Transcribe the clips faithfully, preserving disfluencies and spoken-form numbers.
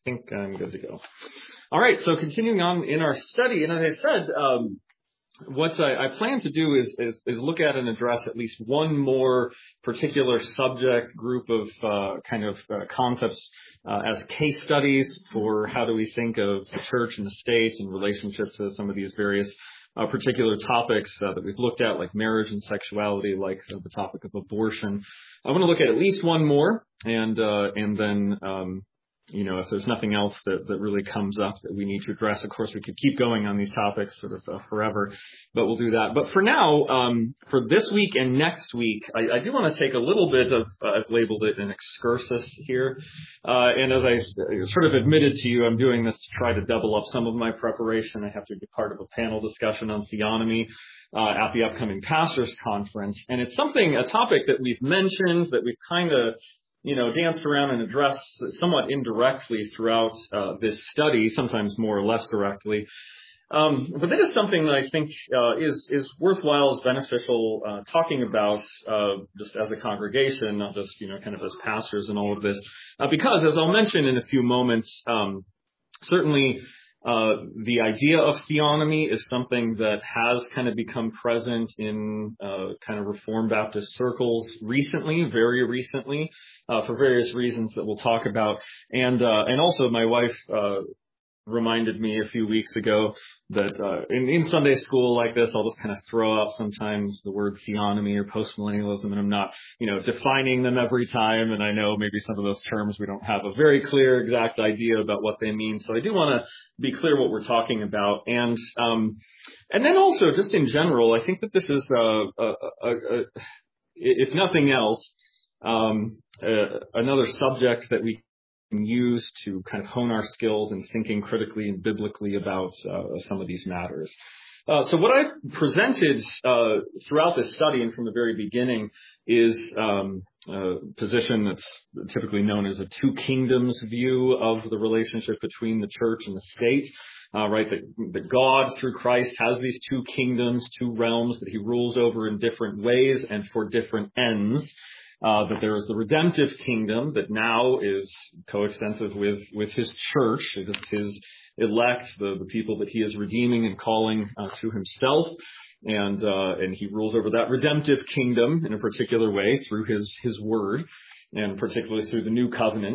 think I'm good to go. All right, so continuing on in our study, and as I said, um, what I, I plan to do is, is, is look at and address at least one more particular subject group of uh, kind of uh, concepts uh, as case studies for how do we think of the church and the state in relationship to some of these various uh, particular topics uh, that we've looked at, like marriage and sexuality, like uh, the topic of abortion. I want to look at at least one more, and uh, and then um, you know, if there's nothing else that, that really comes up that we need to address, of course, we could keep going on these topics sort of uh, forever, but we'll do that. But for now, um, for this week and next week, I, I do want to take a little bit of, uh, I've labeled it an excursus here. Uh, and as I sort of admitted to you, I'm doing this to try to double up some of my preparation. I have to be part of a panel discussion on theonomy uh, at the upcoming pastors conference. And it's something, a topic that we've mentioned, that we've kind of you know, danced around and addressed somewhat indirectly throughout uh, this study, sometimes more or less directly. Um, but that is something that I think uh, is is worthwhile, is beneficial uh, talking about uh, just as a congregation, not just, you know, kind of as pastors and all of this. Uh, because, as I'll mention in a few moments, um, certainly Uh, the idea of theonomy is something that has kind of become present in uh, kind of Reformed Baptist circles recently, very recently, uh, for various reasons that we'll talk about. And uh, and also my wife uh, reminded me a few weeks ago that uh, in, in Sunday school like this, I'll just kind of throw out sometimes the word theonomy or postmillennialism, and I'm not, you know, defining them every time. And I know maybe some of those terms we don't have a very clear, exact idea about what they mean. So I do want to be clear what we're talking about. And um, and then also, just in general, I think that this is, a, a, a, a, if nothing else, um, uh, another subject that we use to kind of hone our skills in thinking critically and biblically about uh, some of these matters. Uh, so what I've presented uh, throughout this study and from the very beginning is um, a position that's typically known as a two kingdoms view of the relationship between the church and the state. Uh, right, that, that God through Christ has these two kingdoms, two realms that he rules over in different ways and for different ends. Uh, that there is the redemptive kingdom that now is coextensive with, with his church, it is his elect, the, the people that he is redeeming and calling uh, to himself. And, uh, and he rules over that redemptive kingdom in a particular way through his, his word, and particularly through the new covenant.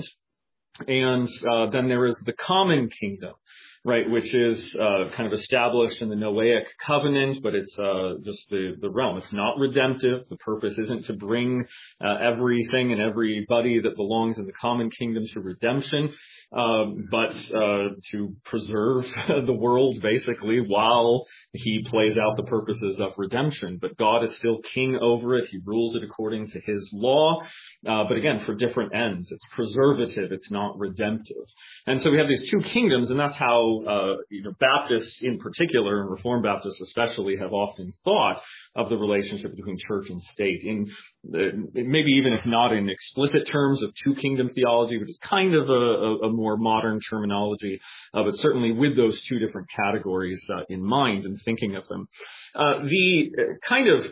And, uh, then there is the common kingdom, right, which is uh, kind of established in the Noahic covenant, but it's uh, just the, the realm. It's not redemptive. The purpose isn't to bring uh, everything and everybody that belongs in the common kingdom to redemption, um, but uh, to preserve the world, basically, while he plays out the purposes of redemption. But God is still king over it. He rules it according to his law. Uh, but again, for different ends. It's preservative. It's not redemptive. And so we have these two kingdoms, and that's how uh, you know, Baptists in particular, and Reformed Baptists especially, have often thought of the relationship between church and state. In the, maybe even if not in explicit terms of two kingdom theology, which is kind of a, a, a more modern terminology, uh, but certainly with those two different categories uh, in mind and thinking of them. Uh, the kind of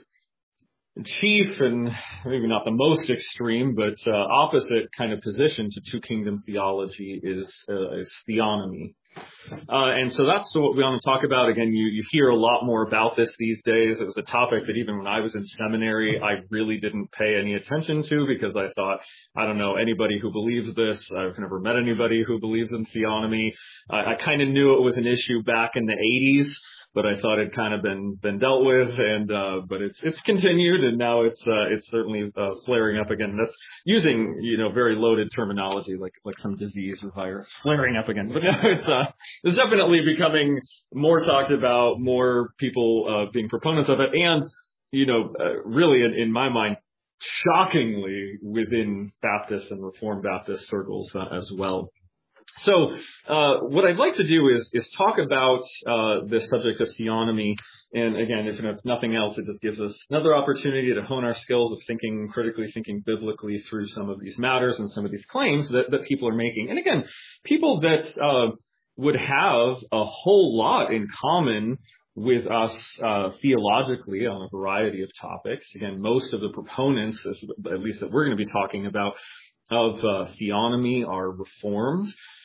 chief and maybe not the most extreme, but uh, opposite kind of position to two kingdom theology is, uh, is theonomy. Uh, and so that's what we want to talk about. Again, you, you hear a lot more about this these days. It was a topic that even when I was in seminary, I really didn't pay any attention to because I thought, I don't know anybody who believes this. I've never met anybody who believes in theonomy. I, I kind of knew it was an issue back in the eighties, but I thought it kind of been been dealt with, and uh, but it's it's continued, and now it's uh, it's certainly uh, flaring up again. That's using you know very loaded terminology like like some disease or virus flaring up again. But no, it's uh, it's definitely becoming more talked about, more people uh, being proponents of it, and you know uh, really in, in my mind, shockingly within Baptist and Reformed Baptist circles uh, as well. So uh, what I'd like to do is is talk about uh, the subject of theonomy. And again, if, if nothing else, it just gives us another opportunity to hone our skills of thinking critically, thinking biblically through some of these matters and some of these claims that, that people are making. And again, people that uh, would have a whole lot in common with us uh, theologically on a variety of topics. Again, most of the proponents, at least that we're going to be talking about, of uh, theonomy are Reformed.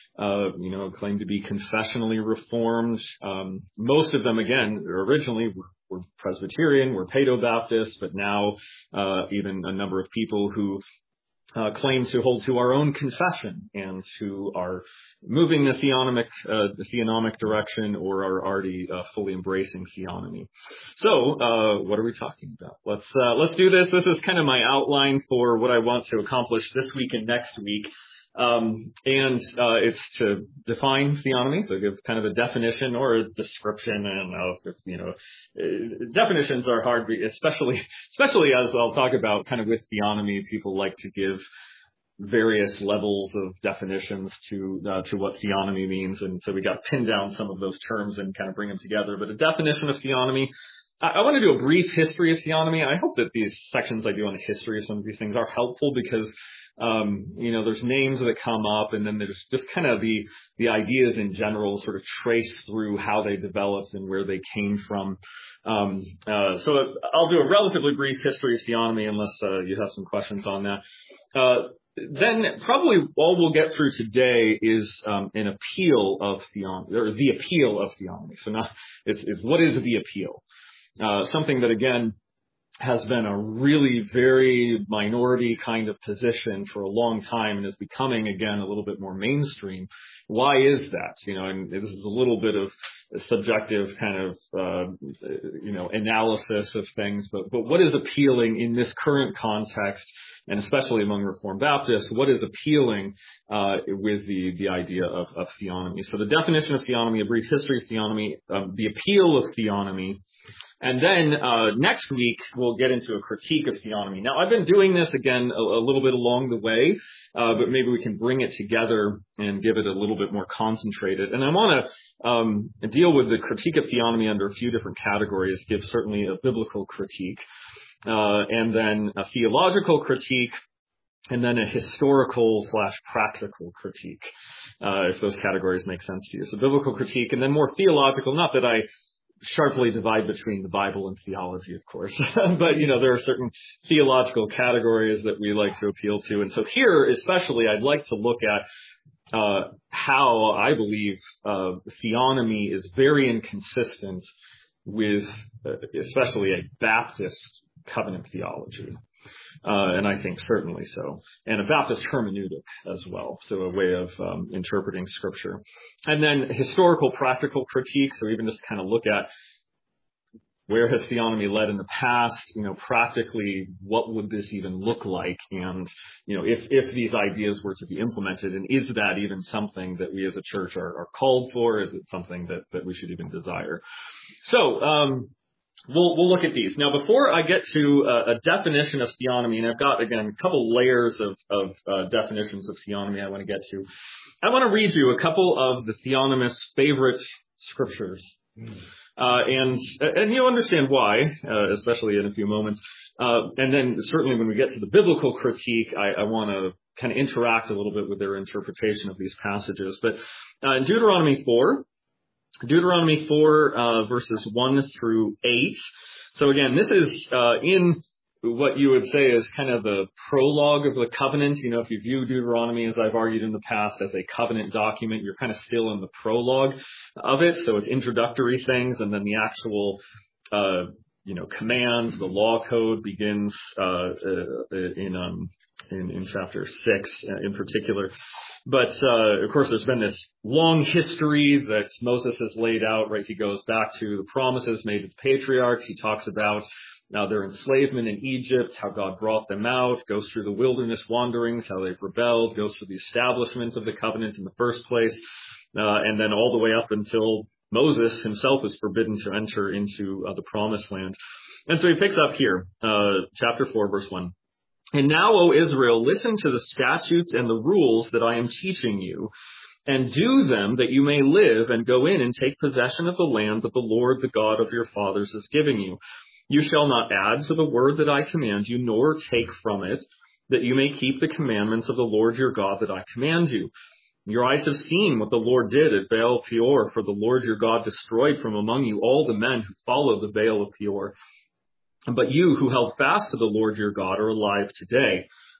uh, you know, claim to be confessionally reformed. Um, most of them, again, originally were, were Presbyterian, were Paedo-Baptist, but now uh, even a number of people who Uh, claim to hold to our own confession and who are moving the theonomic, uh, the theonomic direction or are already uh, fully embracing theonomy. So, uh, what are we talking about? Let's, uh, let's do this. This is kind of my outline for what I want to accomplish this week and next week. Um, and, uh, it's to define theonomy, so give kind of a definition or a description, and, uh, you know, uh, definitions are hard, especially, especially as I'll talk about kind of with theonomy, people like to give various levels of definitions to, uh, to what theonomy means. And so we got to pin down some of those terms and kind of bring them together. But a definition of theonomy, I, I want to do a brief history of theonomy. I hope that these sections I do on the history of some of these things are helpful because Um, you know, there's names that come up, and then there's just kind of the, the ideas in general sort of trace through how they developed and where they came from. Um, uh, so I'll do a relatively brief history of theonomy unless, uh, you have some questions on that. Uh, then probably all we'll get through today is, um, an appeal of theonomy, or the appeal of theonomy. So not, it's, it's what is the appeal? Uh, something that again, has been a really very minority kind of position for a long time and is becoming, again, a little bit more mainstream. Why is that? You know, and this is a little bit of a subjective kind of, uh, you know, analysis of things, but, but what is appealing in this current context, and especially among Reformed Baptists, what is appealing, uh, with the, the idea of, of theonomy? So the definition of theonomy, a brief history of theonomy, um, the appeal of theonomy. And then uh, next week, we'll get into a critique of theonomy. Now, I've been doing this, again, a, a little bit along the way, uh, but maybe we can bring it together and give it a little bit more concentrated. And I want to um, deal with the critique of theonomy under a few different categories, give certainly a biblical critique, uh, and then a theological critique, and then a historical slash practical critique, uh, if those categories make sense to you. So biblical critique, and then more theological, not that I sharply divide between the Bible and theology, of course. But, you know, there are certain theological categories that we like to appeal to. And so here, especially, I'd like to look at uh how I believe uh theonomy is very inconsistent with uh, especially a Baptist covenant theology. Uh, and I think certainly so. And a Baptist hermeneutic as well. So a way of um, interpreting Scripture. And then historical practical critique. So even just kind of look at where has theonomy led in the past? You know, practically, what would this even look like? And, you know, if, if these ideas were to be implemented, and is that even something that we as a church are, are called for? Is it something that, that we should even desire? So, um, We'll, we'll look at these. Now, before I get to uh, a definition of theonomy, and I've got, again, a couple layers of, of uh, definitions of theonomy I want to get to, I want to read you a couple of the theonomists' favorite scriptures. Uh, and, and you'll understand why, uh, especially in a few moments. Uh, and then certainly when we get to the biblical critique, I, I want to kind of interact a little bit with their interpretation of these passages. But uh, in Deuteronomy four, Deuteronomy four, uh, verses one through eight. So again, this is, uh, in what you would say is kind of the prologue of the covenant. You know, if you view Deuteronomy, as I've argued in the past, as a covenant document, you're kind of still in the prologue of it. So it's introductory things, and then the actual, uh, you know, commands, the law code begins, uh, uh in, um, in, in chapter six uh, in particular. But, uh, of course, there's been this long history that Moses has laid out, right? He goes back to the promises made to the patriarchs. He talks about now their enslavement in Egypt, how God brought them out, goes through the wilderness wanderings, how they've rebelled, goes through the establishment of the covenant in the first place, uh, and then all the way up until Moses himself is forbidden to enter into uh, the promised land. And so he picks up here, uh, chapter four, verse one. And now, O Israel, listen to the statutes and the rules that I am teaching you, and do them that you may live and go in and take possession of the land that the Lord, the God of your fathers, is giving you. You shall not add to the word that I command you, nor take from it, that you may keep the commandments of the Lord your God that I command you. Your eyes have seen what the Lord did at Baal Peor, for the Lord your God destroyed from among you all the men who followed the Baal of Peor. But you who held fast to the Lord your God are alive today.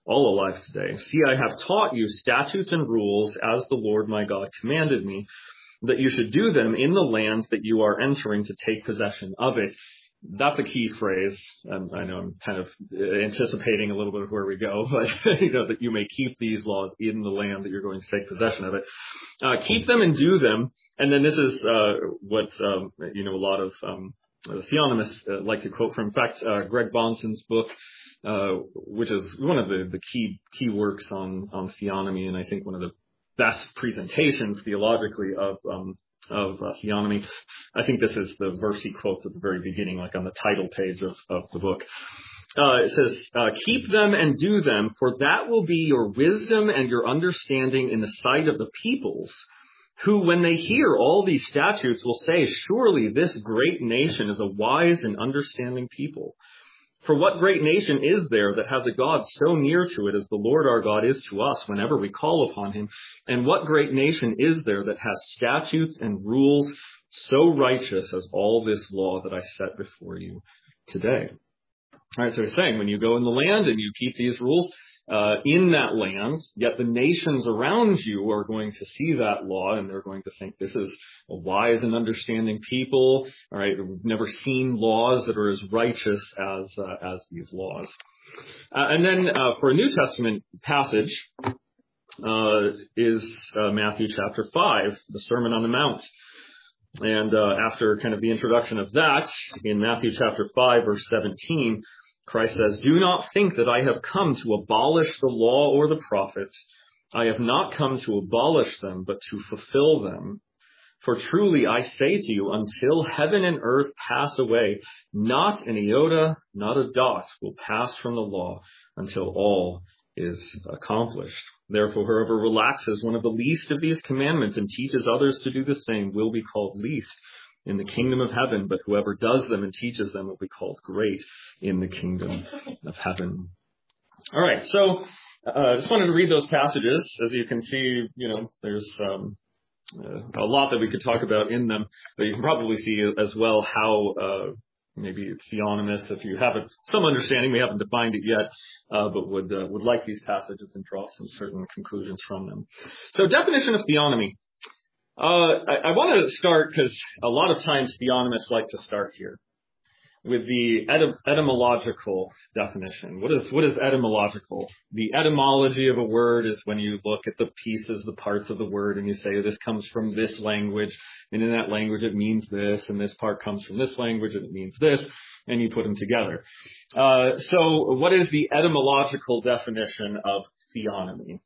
all alive today. See, I have taught you statutes and rules as the Lord my God commanded me, that you should do them in the land that you are entering to take possession of it. That's a key phrase. Um, I know I'm kind of anticipating a little bit of where we go, but you know, that you may keep these laws in the land that you're going to take possession of it. Uh, keep them and do them. And then this is uh, what um, you know a lot of um, theonomists uh, like to quote from. In fact, uh, Greg Bonson's book, uh, which is one of the, the key key works on on theonomy, and I think one of the best presentations theologically of um, of uh, theonomy. I think this is the verse he quotes at the very beginning, like on the title page of, of the book. Uh, it says, uh, keep them and do them, for that will be your wisdom and your understanding in the sight of the peoples, who, when they hear all these statutes, will say, surely this great nation is a wise and understanding people. For what great nation is there that has a God so near to it as the Lord our God is to us whenever we call upon him? And what great nation is there that has statutes and rules so righteous as all this law that I set before you today? All right, so he's saying when you go in the land and you keep these rules uh, in that land, yet the nations around you are going to see that law and they're going to think this is a wise and understanding people. All right, we've never seen laws that are as righteous as uh, as these laws. Uh, and then uh, for a New Testament passage uh, is uh, Matthew chapter five, the Sermon on the Mount. And uh, after kind of the introduction of that, in Matthew chapter five, verse seventeen, Christ says, do not think that I have come to abolish the law or the prophets. I have not come to abolish them, but to fulfill them. For truly I say to you, until heaven and earth pass away, not an iota, not a dot will pass from the law until all is accomplished. Therefore, whoever relaxes one of the least of these commandments and teaches others to do the same will be called least in the kingdom of heaven, but whoever does them and teaches them will be called great in the kingdom of heaven. All right, so I uh, just wanted to read those passages. As you can see, you know, there's um, uh, a lot that we could talk about in them, but you can probably see as well how uh, maybe theonomists, if you have a, some understanding, we haven't defined it yet, uh, but would uh, would like these passages and draw some certain conclusions from them. So definition of theonomy. Uh, I, I want to start because a lot of times theonomists like to start here with the etym- etymological definition. What is what is etymological? The etymology of a word is when you look at the pieces, the parts of the word, and you say this comes from this language, and in that language it means this, and this part comes from this language and it means this, and you put them together. Uh, so what is the etymological definition of theonomy?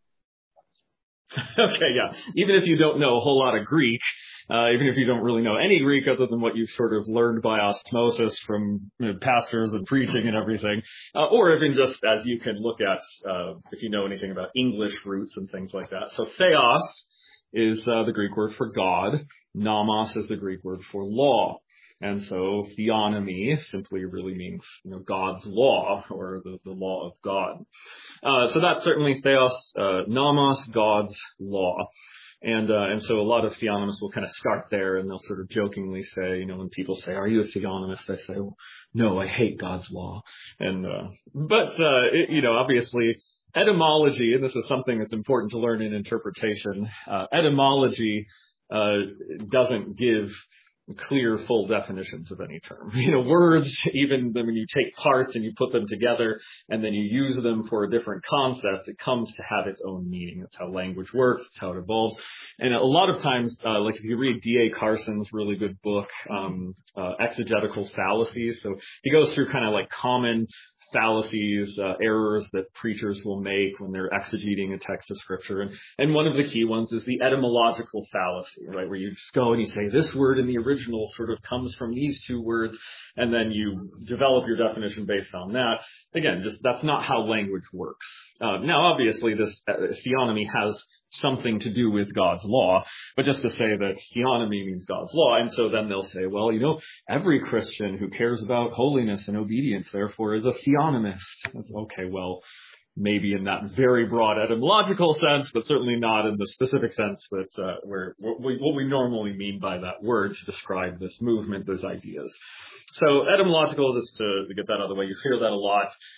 Okay, yeah. Even if you don't know a whole lot of Greek, uh, even if you don't really know any Greek other than what you've sort of learned by osmosis from you know, pastors and preaching and everything, uh, or even just as you can look at, uh, if you know anything about English roots and things like that. So theos is uh, the Greek word for God. Nomos is the Greek word for law. And so theonomy simply really means, you know, God's law or the, the law of God. Uh, so that's certainly theos, uh, nomos, God's law. And, uh, and so a lot of theonomists will kind of start there and they'll sort of jokingly say, you know, when people say, are you a theonomist? I say, oh, no, I hate God's law. And, uh, but, uh, it, you know, obviously etymology, and this is something that's important to learn in interpretation, uh, etymology, uh, doesn't give clear, full definitions of any term. You know, words, even when you take parts and you put them together and then you use them for a different concept, it comes to have its own meaning. That's how language works. That's how it evolves. And a lot of times, uh, like if you read D A Carson's really good book, um, uh, Exegetical Fallacies. So he goes through kind of like common fallacies, uh, errors that preachers will make when they're exegeting a text of scripture. And, and one of the key ones is the etymological fallacy, right? Where you just go and you say this word in the original sort of comes from these two words, and then you develop your definition based on that. Again, just that's not how language works. Uh, now, obviously, this uh, theonomy has something to do with God's law, but just to say that theonomy means God's law, and so then they'll say, well, you know, every Christian who cares about holiness and obedience, therefore, is a theonomist. That's, okay, well, maybe in that very broad etymological sense, but certainly not in the specific sense that uh, where what we, what we normally mean by that word to describe this movement, those ideas. So etymological, just to, to get that out of the way, you hear that a lot.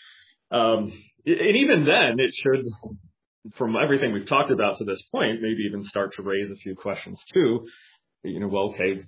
Um, and even then, it should, from everything we've talked about to this point, maybe even start to raise a few questions too. You know, well, okay,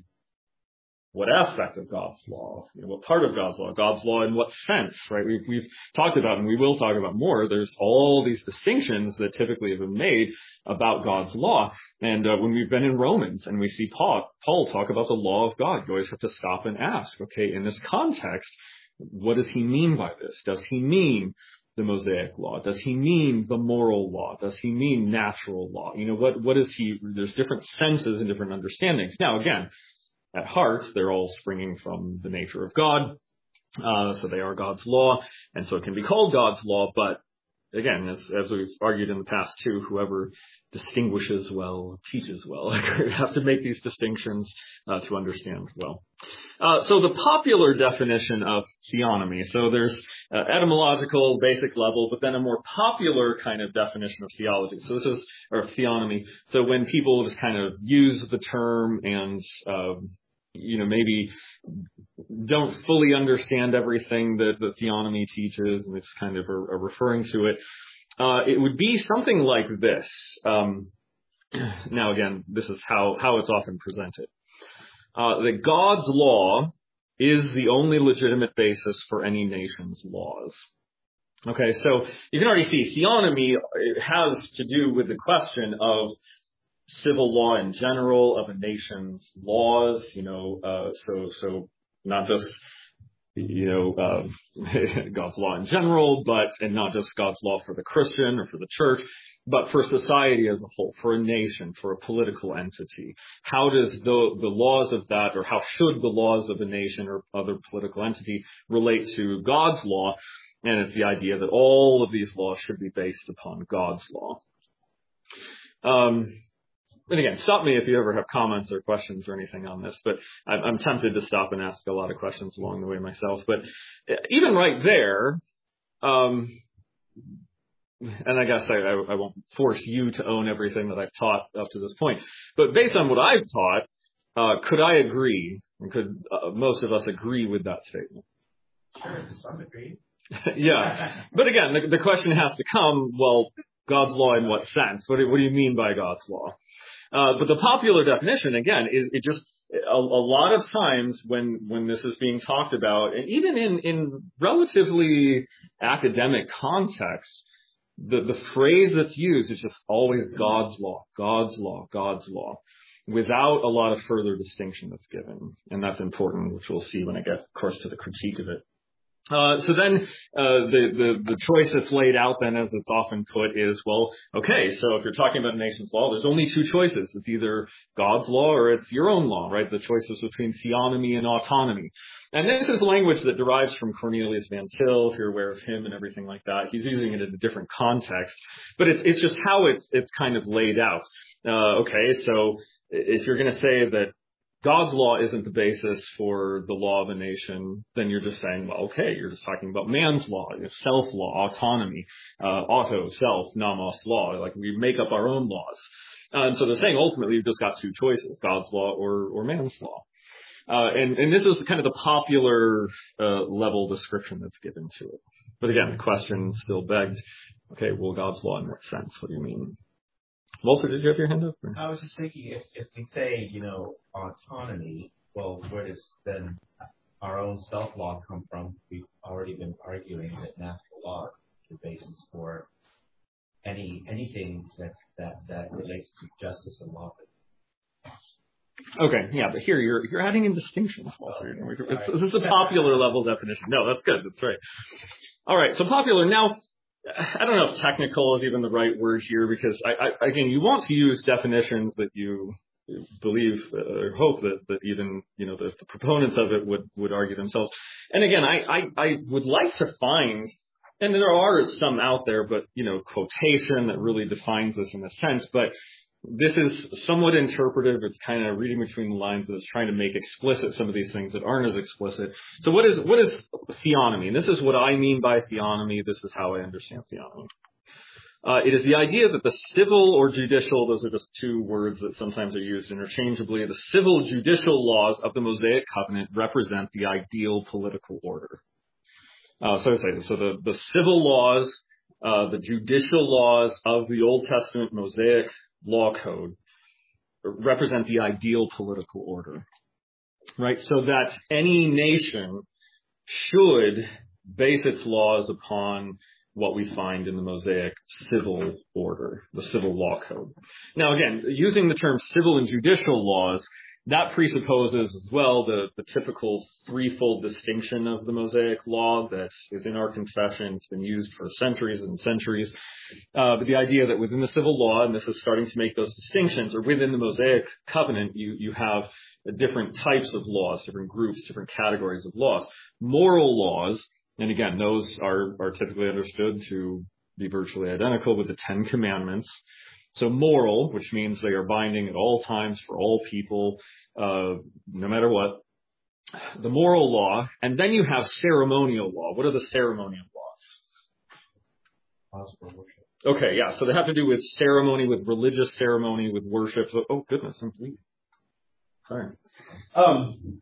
what aspect of God's law? You know, what part of God's law? God's law in what sense, right? We've, we've talked about, and we will talk about more, there's all these distinctions that typically have been made about God's law. And uh, when we've been in Romans and we see Paul, Paul talk about the law of God, you always have to stop and ask, okay, in this context, what does he mean by this? Does he mean the Mosaic law? Does he mean the moral law? Does he mean natural law? You know, what, what is he, there's different senses and different understandings. Now, again, at heart, they're all springing from the nature of God. Uh, so they are God's law. And so it can be called God's law. But again, as, as we've argued in the past too, whoever distinguishes well, teaches well. You have to make these distinctions uh, to understand well. Uh, so the popular definition of theonomy, so there's uh, etymological, basic level, but then a more popular kind of definition of theology. So this is, or theonomy. So when people just kind of use the term and, um, you know, maybe don't fully understand everything that the theonomy teaches, and it's kind of a, a referring to it, uh, it would be something like this. Um, now, again, this is how, how it's often presented. Uh, that God's law is the only legitimate basis for any nation's laws. Okay, so you can already see theonomy has to do with the question of civil law in general, of a nation's laws, you know, uh, so, so not just, you know, uh, God's law in general, but, and not just God's law for the Christian or for the church, but for society as a whole, for a nation, for a political entity. How does the, the laws of that, or how should the laws of a nation or other political entity relate to God's law? And it's the idea that all of these laws should be based upon God's law. Um, And again, stop me if you ever have comments or questions or anything on this, but I'm tempted to stop and ask a lot of questions along the way myself. But even right there, um, and I guess I, I won't force you to own everything that I've taught up to this point, but based on what I've taught, uh, could I agree, and could uh, most of us agree with that statement? Sure, to some degree. Yeah. But again, the, the question has to come, well, God's law in what sense? What do, what do you mean by God's law? Uh, but the popular definition, again, is it just a, a lot of times when when this is being talked about, and even in, in relatively academic contexts, the, the phrase that's used is just always God's law, God's law, God's law, without a lot of further distinction that's given. And that's important, which we'll see when I get, of course, to the critique of it. Uh, so then, uh, the, the, the choice that's laid out then, as it's often put, is, well, okay, so if you're talking about a nation's law, there's only two choices. It's either God's law or it's your own law, right? The choice is between theonomy and autonomy. And this is language that derives from Cornelius Van Til, if you're aware of him and everything like that. He's using it in a different context, but it's, it's just how it's, it's kind of laid out. Uh, okay, so if you're going to say that God's law isn't the basis for the law of a nation, then you're just saying, well, okay, you're just talking about man's law, self-law, autonomy, uh, auto, self, nomos law. Like we make up our own laws. Uh, and so they're saying ultimately you've just got two choices, God's law or, or man's law. Uh, and, and this is kind of the popular uh, level description that's given to it. But again, the question still begged, okay, well, God's law in what sense? What do you mean? Walter, did you have your hand up? Or? I was just thinking, if, if we say, you know, autonomy, well, where does then our own self-law come from? We've already been arguing that natural law is the basis for any anything that, that, that relates to justice and law. Okay, yeah, but here you're you're adding in distinctions, Walter. It's, this is a popular level definition. No, that's good. That's right. All right, so popular. Now, I don't know if technical is even the right word here, because I, I, again, you want to use definitions that you believe or hope that, that even, you know, the, the proponents of it would, would argue themselves. And again, I, I, I would like to find, and there are some out there, but, you know, quotation that really defines this in a sense, but this is somewhat interpretive. It's kind of reading between the lines. It's trying to make explicit some of these things that aren't as explicit. So what is what is theonomy? And this is what I mean by theonomy. This is how I understand theonomy. Uh, it is the idea that the civil or judicial, those are just two words that sometimes are used interchangeably, the civil judicial laws of the Mosaic covenant represent the ideal political order. Uh, so I say, so the, the civil laws, uh, the judicial laws of the Old Testament Mosaic law code represent the ideal political order, right? So that any nation should base its laws upon what we find in the Mosaic civil order, the civil law code. Now, again, using the term civil and judicial laws, that presupposes as well the, the typical threefold distinction of the Mosaic law that is in our confession. It's been used for centuries and centuries. Uh, but the idea that within the civil law, and this is starting to make those distinctions, or within the Mosaic covenant, you, you have different types of laws, different groups, different categories of laws. Moral laws, and again, those are, are typically understood to be virtually identical with the Ten Commandments. So moral, which means they are binding at all times for all people, uh, no matter what. The moral law, and then you have ceremonial law. What are the ceremonial laws? Laws for worship. Okay, yeah, so they have to do with ceremony, with religious ceremony, with worship. So, oh, goodness, I'm bleeding. Sorry. Um,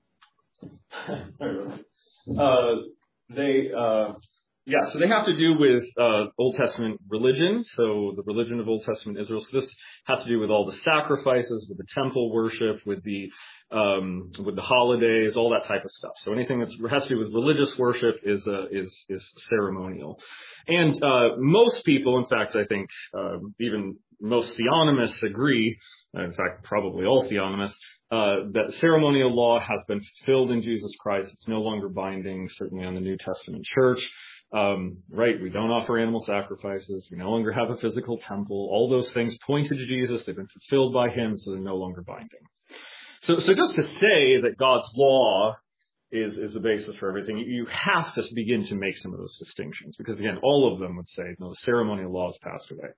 uh, they, uh, yeah, so they have to do with uh, Old Testament religion, so the religion of Old Testament Israel. So this has to do with all the sacrifices, with the temple worship, with the um, with the holidays, all that type of stuff. So anything that has to do with religious worship is uh, is is ceremonial. And uh, most people, in fact, I think uh, even most theonomists agree, in fact, probably all theonomists, uh, that ceremonial law has been fulfilled in Jesus Christ. It's no longer binding, certainly on the New Testament church. Um, right, we don't offer animal sacrifices. We no longer have a physical temple. All those things pointed to Jesus. They've been fulfilled by him, so they're no longer binding. So, so just to say that God's law is, is the basis for everything, you have to begin to make some of those distinctions, because again, all of them would say, no, the ceremonial laws passed away.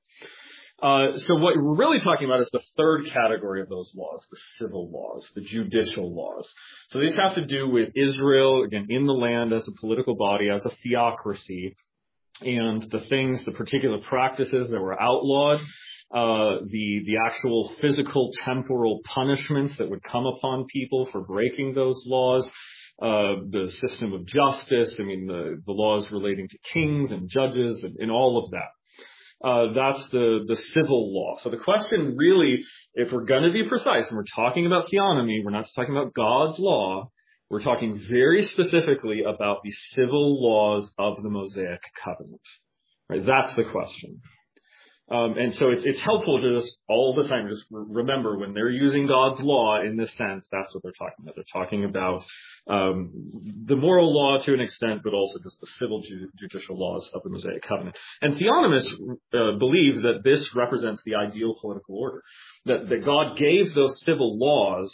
Uh, so what we're really talking about is the third category of those laws, the civil laws, the judicial laws. So these have to do with Israel, again, in the land as a political body, as a theocracy, and the things, the particular practices that were outlawed, uh, the, the actual physical temporal punishments that would come upon people for breaking those laws, uh, the system of justice, I mean, the, the laws relating to kings and judges and, and all of that. Uh, that's the, the civil law. So the question really, if we're going to be precise, and we're talking about theonomy, we're not just talking about God's law, we're talking very specifically about the civil laws of the Mosaic covenant. Right? That's the question. Um, and so it's, it's helpful to just all the time just remember when they're using God's law in this sense, that's what they're talking about. They're talking about um, the moral law to an extent, but also just the civil ju- judicial laws of the Mosaic covenant. And theonomists uh, believe that this represents the ideal political order, that, that God gave those civil laws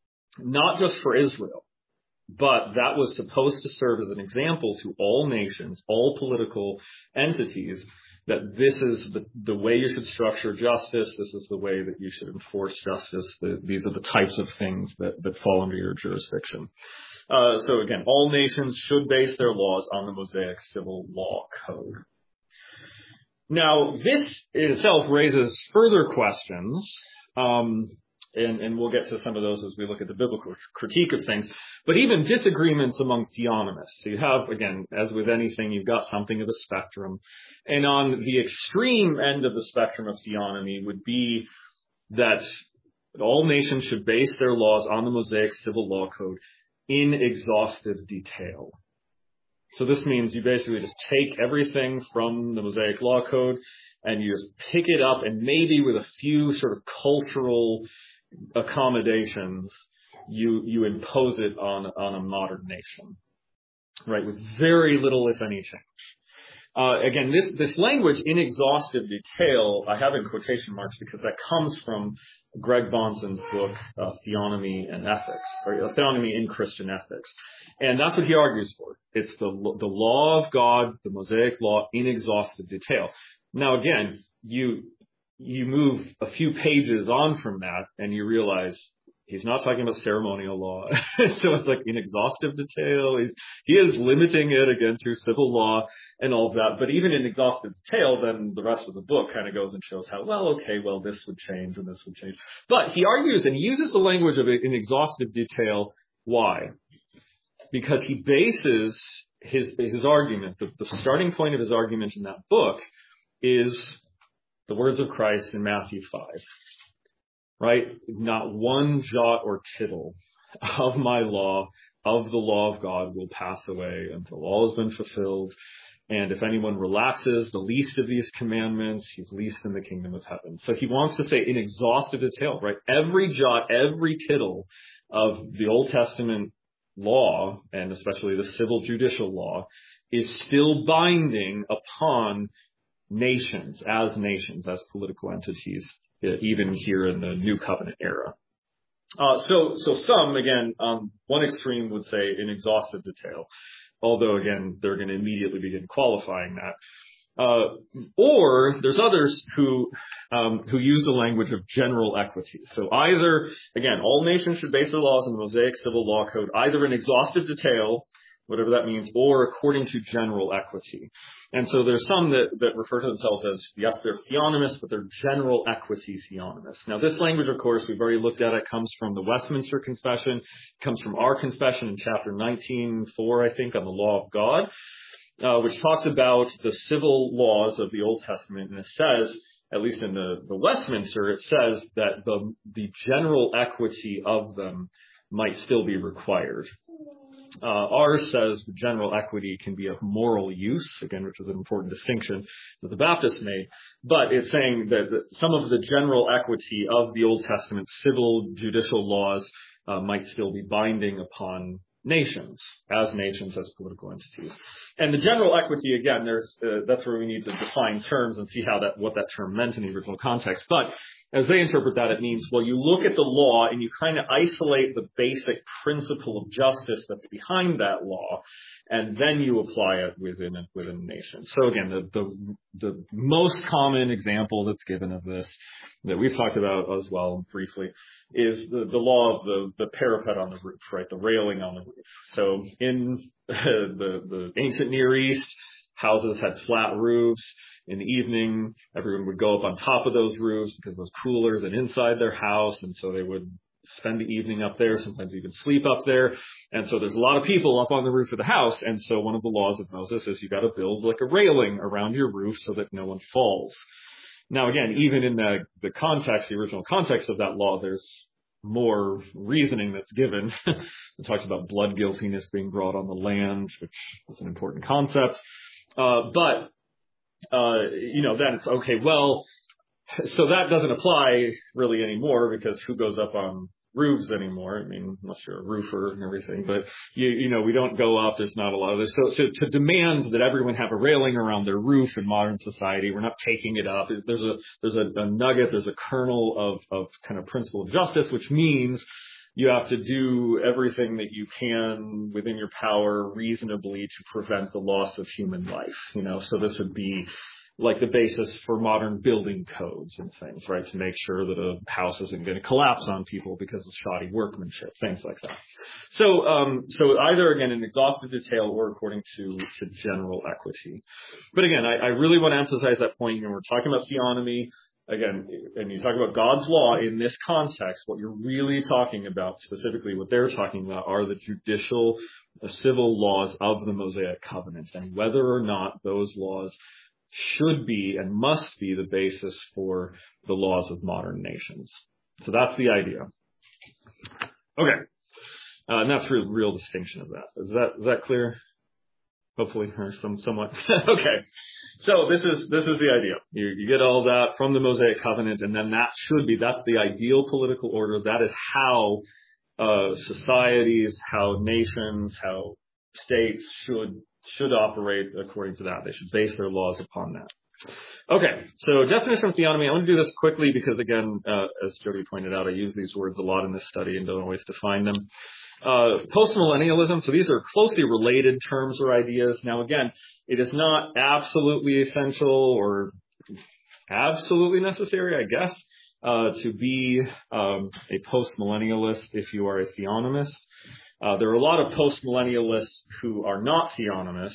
not just for Israel, but that was supposed to serve as an example to all nations, all political entities, that this is the, the way you should structure justice. This is the way that you should enforce justice. The, these are the types of things that, that fall under your jurisdiction. Uh, so again, all nations should base their laws on the Mosaic civil law code. Now, this in itself raises further questions. Um, And, and we'll get to some of those as we look at the biblical critique of things, but even disagreements among theonomists. So you have, again, as with anything, you've got something of a spectrum. And on the extreme end of the spectrum of theonomy would be that all nations should base their laws on the Mosaic civil law code in exhaustive detail. So this means you basically just take everything from the Mosaic law code and you just pick it up, and maybe with a few sort of cultural accommodations, you you impose it on on a modern nation, right, with very little, if any, change. Uh, again, this this language, in exhaustive detail, I have in quotation marks because that comes from Greg Bahnsen's book, uh, Theonomy and Ethics, sorry, uh, Theonomy in Christian Ethics, and that's what he argues for. It's the the law of God, the Mosaic law, in exhaustive detail. Now, again, you. You move a few pages on from that and you realize he's not talking about ceremonial law. So it's like in exhaustive detail. He's, he is limiting it again through civil law and all of that. But even in exhaustive detail, then the rest of the book kind of goes and shows how, well, okay, well, this would change and this would change. But he argues and he uses the language of it in exhaustive detail. Why? because he bases his his argument, the, the starting point of his argument in that book is the words of Christ in Matthew five, right? Not one jot or tittle of my law, of the law of God, will pass away until all has been fulfilled. And if anyone relaxes the least of these commandments, he's least in the kingdom of heaven. So he wants to say in exhaustive detail, right? Every jot, every tittle of the Old Testament law, and especially the civil judicial law, is still binding upon nations, as nations, as political entities, even here in the New Covenant era. Uh, so, so some, again, um, one extreme would say in exhaustive detail, although, again, they're going to immediately begin qualifying that. Uh, or there's others who um, who use the language of general equity. So either, again, all nations should base their laws on the Mosaic Civil Law Code, either in exhaustive detail, whatever that means, or according to general equity. And so there's some that, that refer to themselves as, yes, they're theonomous, but they're general equity theonomous. Now, this language, of course, we've already looked at it, comes from the Westminster Confession, comes from our confession in chapter nineteen four, I think, on the law of God. Uh, which talks about the civil laws of the Old Testament, and it says, at least in the, the Westminster, it says that the the general equity of them might still be required. Uh, ours says the general equity can be of moral use, again, which is an important distinction that the Baptists made, but it's saying that, that some of the general equity of the Old Testament civil judicial laws uh, might still be binding upon nations, as nations, as political entities. And the general equity, again, there's uh, that's where we need to define terms and see how that what that term meant in the original context. But as they interpret that, it means, well, you look at the law and you kind of isolate the basic principle of justice that's behind that law, and then you apply it within a, within a nation. So again, the, the the most common example that's given of this, that we've talked about as well briefly, is the, the law of the, the parapet on the roof, right? The railing on the roof. So in the, the ancient Near East, houses had flat roofs. In the evening, everyone would go up on top of those roofs because it was cooler than inside their house, and so they would spend the evening up there, sometimes even sleep up there. And so there's a lot of people up on the roof of the house, and so one of the laws of Moses is you got to build like a railing around your roof so that no one falls. Now, again, even in the, the context, the original context of that law, there's more reasoning that's given. It talks about blood guiltiness being brought on the land, which is an important concept. Uh, but, uh, you know, then it's okay, well, so that doesn't apply really anymore because who goes up on roofs anymore? I mean, unless you're a roofer and everything, but you, you know, we don't go up. There's not a lot of this. So, so to demand that everyone have a railing around their roof in modern society, we're not taking it up. There's a, there's a, a nugget, there's a kernel of, of kind of principle of justice, which means you have to do everything that you can within your power reasonably to prevent the loss of human life. You know, so this would be like the basis for modern building codes and things, right? To make sure that a house isn't going to collapse on people because of shoddy workmanship, things like that. So, um, so either again in exhaustive detail or according to, to general equity. But again, I, I really want to emphasize that point. You know, we're talking about theonomy. Again, and you talk about God's law in this context, what you're really talking about, specifically what they're talking about, are the judicial, the civil laws of the Mosaic covenant, and whether or not those laws should be and must be the basis for the laws of modern nations. So that's the idea. Okay. Uh, and that's real, real distinction of that. Is that, is that clear? Hopefully, or some, somewhat. Okay. So this is, this is the idea. You, you get all that from the Mosaic covenant, and then that should be, that's the ideal political order. That is how, uh, societies, how nations, how states should should operate according to that. They should base their laws upon that. Okay, so definition of theonomy. I want to do this quickly because, again, uh, as Jody pointed out, I use these words a lot in this study and don't always define them. Uh, postmillennialism. So these are closely related terms or ideas. Now, again, it is not absolutely essential or absolutely necessary, I guess, uh, to be um, a postmillennialist if you are a theonomist. Uh, there are a lot of postmillennialists who are not theonomists.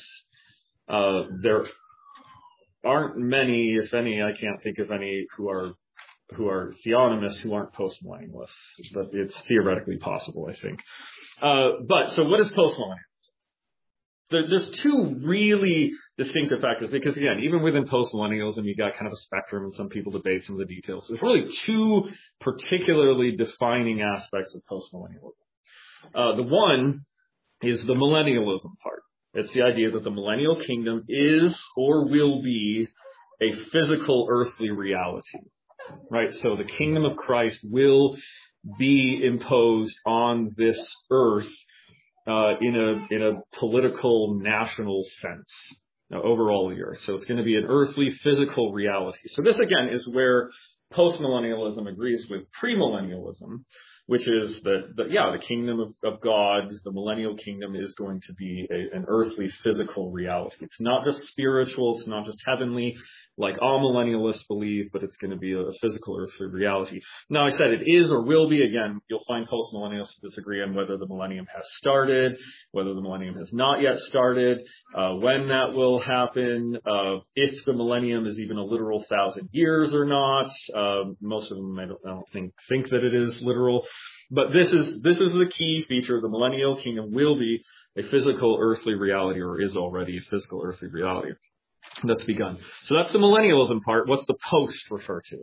Uh, there aren't many, if any, I can't think of any, who are who are theonomists who aren't postmillennialists, but it's theoretically possible, I think. Uh, but so what is postmillennialism? There, there's two really distinctive factors because, again, even within postmillennialism, you got kind of a spectrum, and some people debate some of the details. There's really two particularly defining aspects of postmillennialism. Uh, the one is the millennialism part. It's the idea that the millennial kingdom is or will be a physical earthly reality, right? So the kingdom of Christ will be imposed on this earth Uh, in a in a political national sense uh, over all the earth. So it's going to be an earthly physical reality. So this again is where postmillennialism agrees with premillennialism, which is that, that yeah, the kingdom of, of God, the millennial kingdom, is going to be a, an earthly physical reality. It's not just spiritual, it's not just heavenly, like all millennialists believe, but it's going to be a, a physical earthly reality. Now, I said it is or will be. Again, you'll find postmillennialists disagree on whether the millennium has started, whether the millennium has not yet started, uh, when that will happen, uh, if the millennium is even a literal thousand years or not. Uh, most of them, I don't, I don't think, think that it is literal. But this is this is the key feature. The millennial kingdom will be a physical earthly reality, or is already a physical earthly reality that's begun. So that's the millennialism part. What's the post refer to?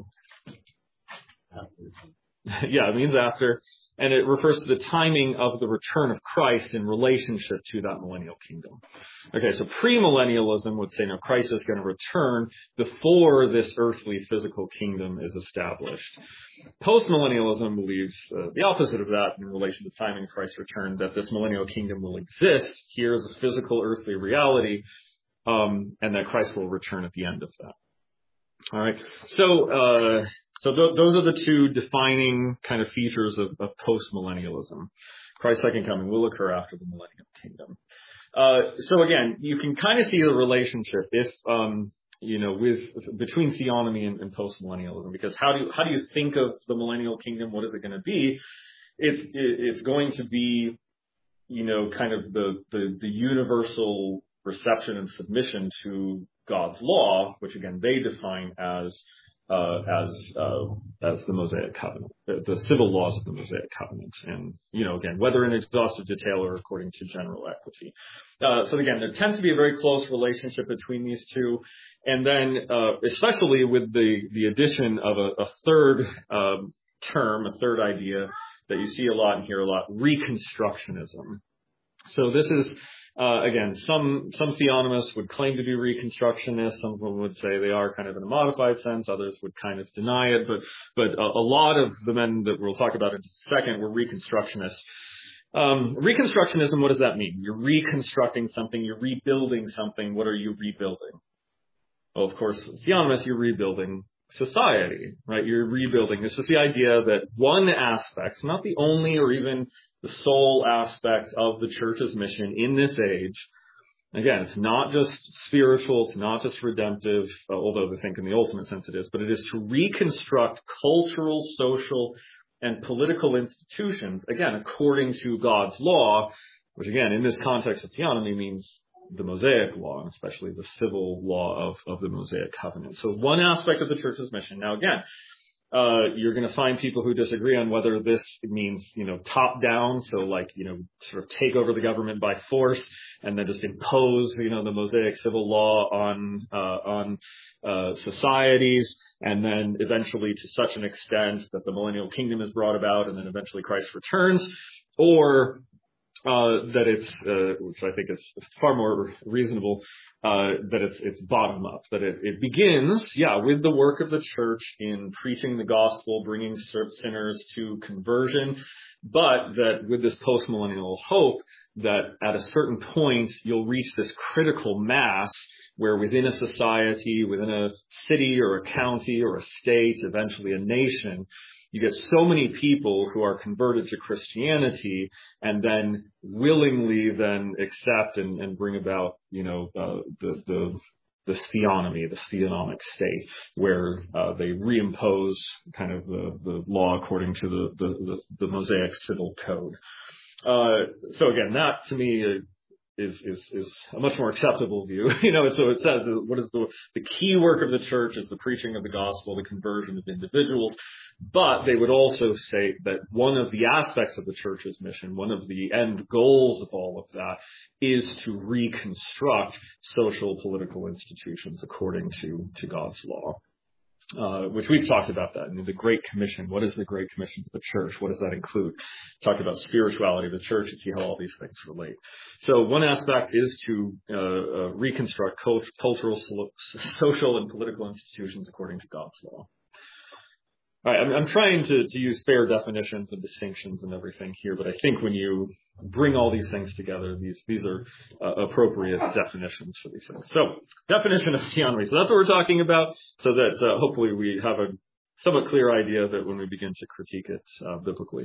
Yeah, it means after. And it refers to the timing of the return of Christ in relationship to that millennial kingdom. Okay, so premillennialism would say, no, Christ is going to return before this earthly physical kingdom is established. Postmillennialism believes uh, the opposite of that in relation to timing of Christ's return, that this millennial kingdom will exist here as a physical earthly reality, um, and that Christ will return at the end of that. All right, so uh, so th- those are the two defining kind of features of, of postmillennialism. Christ's second coming will occur after the millennium kingdom. Uh, so again, you can kind of see the relationship if um, you know with between theonomy and, and postmillennialism, because how do you, how do you think of the millennial kingdom? What is it going to be? It's it's going to be, you know, kind of the the, the universal reception and submission to God's law, which again they define as uh, as uh, as the Mosaic covenant, the, the civil laws of the Mosaic covenant, and you know again whether in exhaustive detail or according to general equity. Uh, so again, there tends to be a very close relationship between these two, and then uh, especially with the the addition of a, a third um, term, a third idea that you see a lot and hear a lot: Reconstructionism. So this is. Uh, again, some some theonomists would claim to be Reconstructionists. Some of them would say they are kind of in a modified sense. Others would kind of deny it. But but a, a lot of the men that we'll talk about in a second were Reconstructionists. Um, Reconstructionism, what does that mean? You're reconstructing something. You're rebuilding something. What are you rebuilding? Well, of course, theonomists, you're rebuilding society, right? You're rebuilding. This is the idea that one aspect, not the only or even the sole aspect of the church's mission in this age. Again, it's not just spiritual, it's not just redemptive, uh, although I think in the ultimate sense it is, but it is to reconstruct cultural, social, and political institutions, again, according to God's law, which again, in this context of theonomy means the Mosaic law, and especially the civil law of, of the Mosaic covenant. So one aspect of the church's mission. Now again, Uh, you're going to find people who disagree on whether this means, you know, top down. So like, you know, sort of take over the government by force and then just impose, you know, the Mosaic civil law on, uh, on, uh, societies. And then eventually to such an extent that the millennial kingdom is brought about and then eventually Christ returns, or uh, that it's, uh, which I think is far more reasonable, uh, that it's, it's bottom up, that it, it begins, yeah, with the work of the church in preaching the gospel, bringing sinners to conversion, but that with this postmillennial hope that at a certain point you'll reach this critical mass where within a society, within a city or a county or a state, eventually a nation, you get so many people who are converted to Christianity and then willingly then accept and, and bring about, you know, uh, the, the, this theonomy, this theonomic state, where uh, they reimpose kind of the, the law according to the, the, the, the Mosaic civil code. Uh, so again, that to me is, is, is a much more acceptable view. You know, so it says that what is the, the key work of the church is the preaching of the gospel, the conversion of individuals. But they would also say that one of the aspects of the church's mission, one of the end goals of all of that, is to reconstruct social political institutions according to, to God's law. Uh, which we've talked about that. And the Great Commission. What is the Great Commission to the church? What does that include? Talked about spirituality of the church and see how all these things relate. So one aspect is to uh, uh, reconstruct cult- cultural, social, and political institutions according to God's law. All right, I'm, I'm trying to, to use fair definitions and distinctions and everything here, but I think when you bring all these things together, these these are uh, appropriate definitions for these things. So, definition of theonomy. So that's what we're talking about, so that uh, hopefully we have a somewhat clear idea of it when we begin to critique it uh, biblically.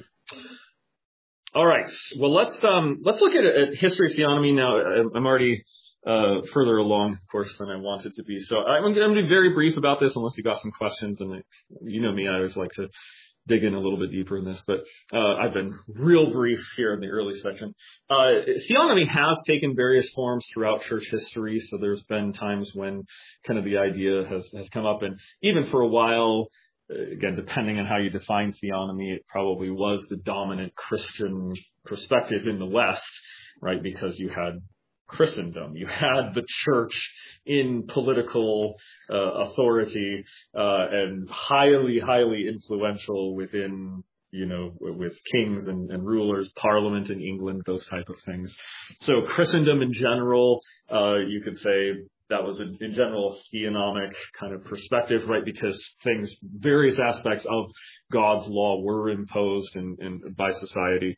All right. Well, let's um, let's look at, at history of theonomy now. I'm already Uh, further along, of course, than I wanted to be. So I'm, I'm going to be very brief about this, unless you got some questions. And I, you know me, I always like to dig in a little bit deeper in this. But uh, I've been real brief here in the early section. Uh, theonomy has taken various forms throughout church history. So there's been times when kind of the idea has, has come up. And even for a while, again, depending on how you define theonomy, it probably was the dominant Christian perspective in the West, right? Because you had Christendom. You had the church in political uh, authority uh, and highly, highly influential within, you know, with kings and, and rulers, parliament in England, those type of things. So Christendom in general, uh, you could say that was a, in general theonomic kind of perspective, right? Because things, various aspects of God's law were imposed in, in, by society.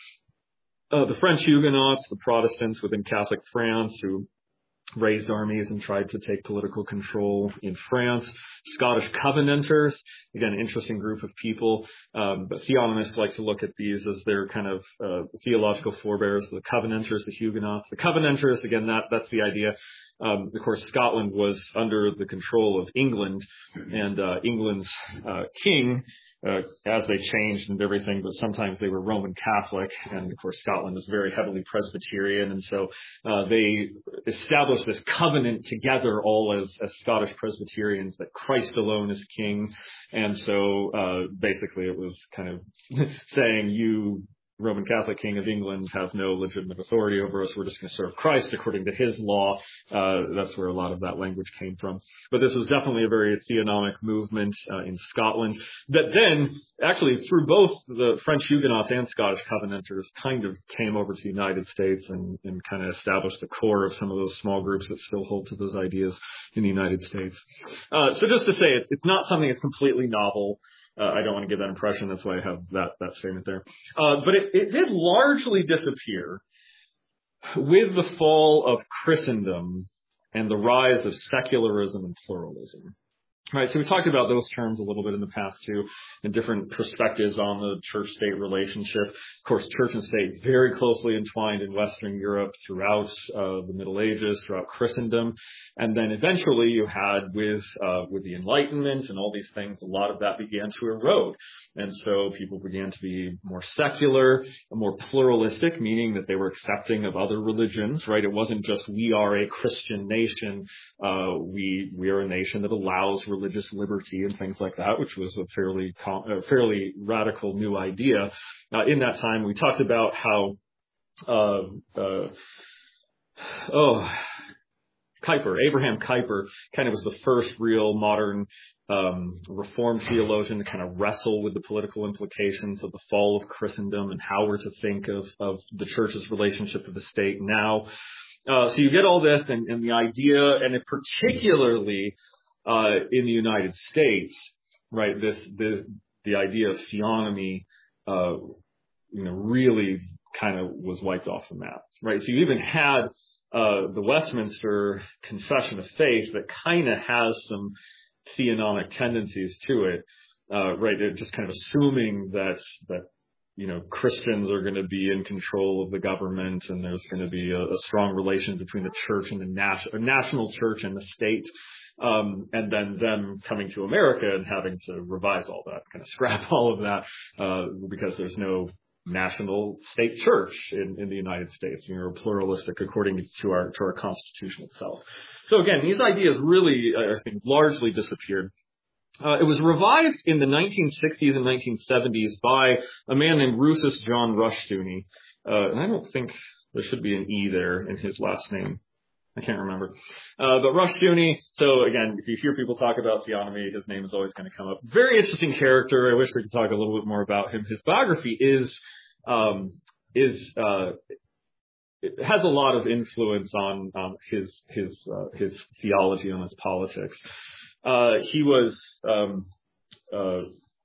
Uh, the French Huguenots, the Protestants within Catholic France who raised armies and tried to take political control in France. Scottish Covenanters, again, an interesting group of people. Um, but theonomists like to look at these as their kind of uh, theological forebears, the Covenanters, the Huguenots. The Covenanters, again, that that's the idea. Um, of course, Scotland was under the control of England, and uh, England's uh, king, Uh, as they changed and everything, but sometimes they were Roman Catholic, and of course Scotland was very heavily Presbyterian, and so uh, they established this covenant together, all as, as Scottish Presbyterians, that Christ alone is king, and so uh, basically it was kind of saying, you Roman Catholic King of England have no legitimate authority over us. We're just going to serve Christ according to his law. Uh, that's where a lot of that language came from. But this was definitely a very theonomic movement uh, in Scotland that then, actually, through both the French Huguenots and Scottish Covenanters, kind of came over to the United States and, and kind of established the core of some of those small groups that still hold to those ideas in the United States. Uh, so just to say, it's, it's not something that's completely novel. Uh, I don't want to give that impression. That's why I have that, that statement there. Uh, but it, it did largely disappear with the fall of Christendom and the rise of secularism and pluralism. Right, so we talked about those terms a little bit in the past too, and different perspectives on the church-state relationship. Of course, church and state very closely entwined in Western Europe throughout uh, the Middle Ages, throughout Christendom, and then eventually you had with uh, with the Enlightenment and all these things, a lot of that began to erode, and so people began to be more secular, more pluralistic, meaning that they were accepting of other religions. Right, it wasn't just we are a Christian nation, uh, we we are a nation that allows religious liberty and things like that, which was a fairly a fairly radical new idea. Uh, in that time, we talked about how, uh, uh, oh, Kuyper, Abraham Kuyper, kind of was the first real modern um, Reformed theologian to kind of wrestle with the political implications of the fall of Christendom and how we're to think of, of the church's relationship to the state now. Uh, so you get all this, and, and the idea, and it particularly Uh, in the United States, right, this, the, the idea of theonomy, uh, you know, really kind of was wiped off the map, right? So you even had, uh, the Westminster Confession of Faith that kind of has some theonomic tendencies to it, uh, right? It just kind of assuming that, that, you know, Christians are going to be in control of the government, and there's going to be a, a strong relation between the church and the nat- national church and the state. Um, and then them coming to America and having to revise all that, kind of scrap all of that, uh, because there's no national state church in, in the United States. You know, pluralistic according to our to our Constitution itself. So again, these ideas really, I think, largely disappeared. Uh, it was revived in the nineteen sixties and nineteen seventies by a man named Rousas John Rushdoony. Uh, and I don't think there should be an E there in his last name. I can't remember. Uh, but Rushdoony, so again, if you hear people talk about theonomy, his name is always going to come up. Very interesting character. I wish we could talk a little bit more about him. His biography is, um, is, uh, it has a lot of influence on, um, his, his, uh, his theology and his politics. Uh, he was, um, uh,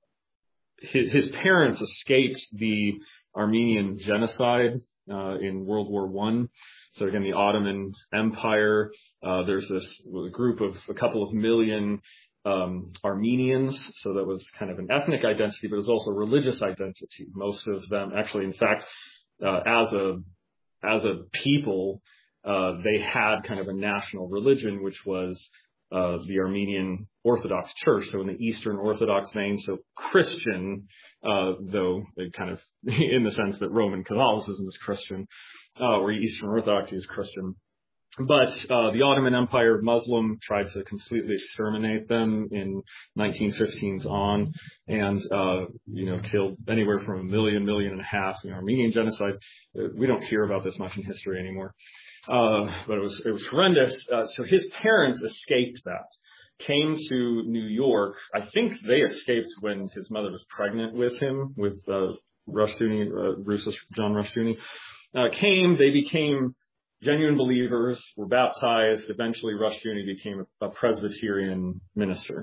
his, his parents escaped the Armenian genocide, uh, in World War One. So again, the Ottoman Empire, uh, there's this group of a couple of million, um, Armenians. So that was kind of an ethnic identity, but it was also a religious identity. Most of them, actually, in fact, uh, as a, as a people, uh, they had kind of a national religion, which was, uh, the Armenian Orthodox Church. So in the Eastern Orthodox vein, so Christian, uh, though it kind of, in the sense that Roman Catholicism is Christian, uh, or Eastern Orthodoxy is Christian. But, uh, the Ottoman Empire, Muslim, tried to completely exterminate them in nineteen fifteens on, and, uh, you know, killed anywhere from a million, million and a half. The Armenian genocide, we don't hear about this much in history anymore. Uh, but it was, it was horrendous. Uh, so his parents escaped that, came to New York. I think they escaped when his mother was pregnant with him, with, uh, Rushdoony, uh, Rousas John Rushdoony, uh, came, they became genuine believers, were baptized. Eventually Rushdoony became a, a Presbyterian minister.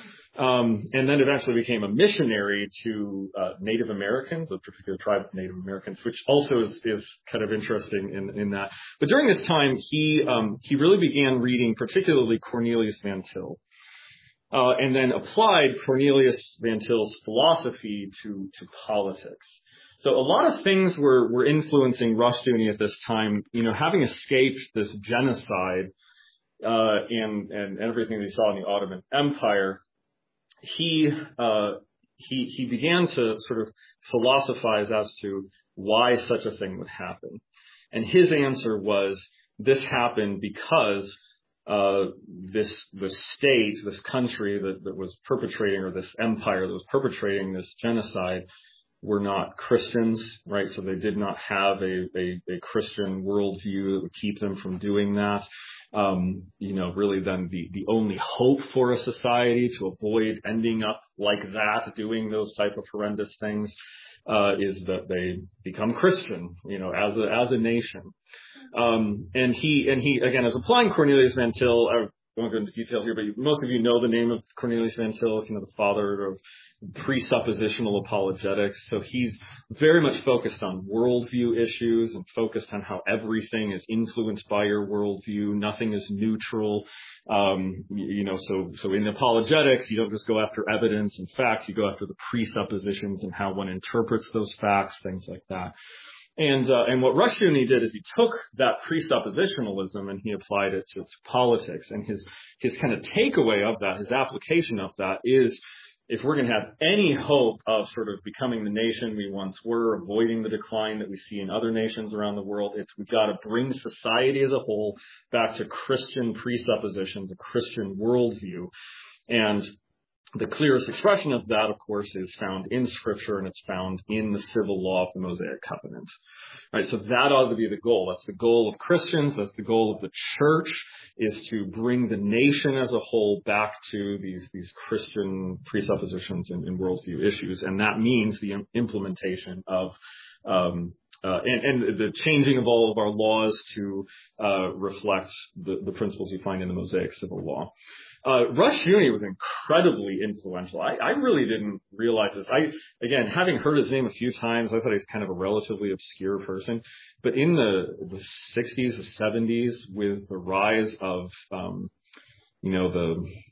Um, and then eventually became a missionary to uh, Native Americans, a particular tribe of Native Americans, which also is, is kind of interesting in, in that. But during this time, he um, he really began reading particularly Cornelius Van Til, uh, and then applied Cornelius Van Til's philosophy to to politics. So a lot of things were were influencing Rushdoony at this time. You know, having escaped this genocide uh, and and everything that he saw in the Ottoman Empire, he uh, he he began to sort of philosophize as to why such a thing would happen. And his answer was, this happened because uh, this this state, this country that, that was perpetrating, or this empire that was perpetrating this genocide, were not Christians, right? So they did not have a, a, a Christian worldview that would keep them from doing that. Um, you know, really then the, the only hope for a society to avoid ending up like that, doing those type of horrendous things, uh, is that they become Christian, you know, as a, as a nation. Um, and he, and he, again, is applying Cornelius Van Til. I won't go into detail here, but most of you know the name of Cornelius Van Til, you know, the father of presuppositional apologetics. So he's very much focused on worldview issues and focused on how everything is influenced by your worldview. Nothing is neutral. Um, you know, so, so in apologetics, you don't just go after evidence and facts. You go after the presuppositions and how one interprets those facts, things like that. And, uh, and what Rushdoony did is he took that presuppositionalism and he applied it to, to politics. And his, his kind of takeaway of that, his application of that is, if we're going to have any hope of sort of becoming the nation we once were, avoiding the decline that we see in other nations around the world, it's we've got to bring society as a whole back to Christian presuppositions, a Christian worldview. And the clearest expression of that, of course, is found in Scripture, and it's found in the civil law of the Mosaic Covenant. Right, so that ought to be the goal. That's the goal of Christians. That's the goal of the church, is to bring the nation as a whole back to these these Christian presuppositions and, and worldview issues, and that means the implementation of um, uh, and, and the changing of all of our laws to uh, reflect the, the principles you find in the Mosaic civil law. Uh, Rushdoony was incredibly influential. I, I really didn't realize this. I, again, having heard his name a few times, I thought he was kind of a relatively obscure person. But in the, the sixties, the seventies, with the rise of, um, you know, the,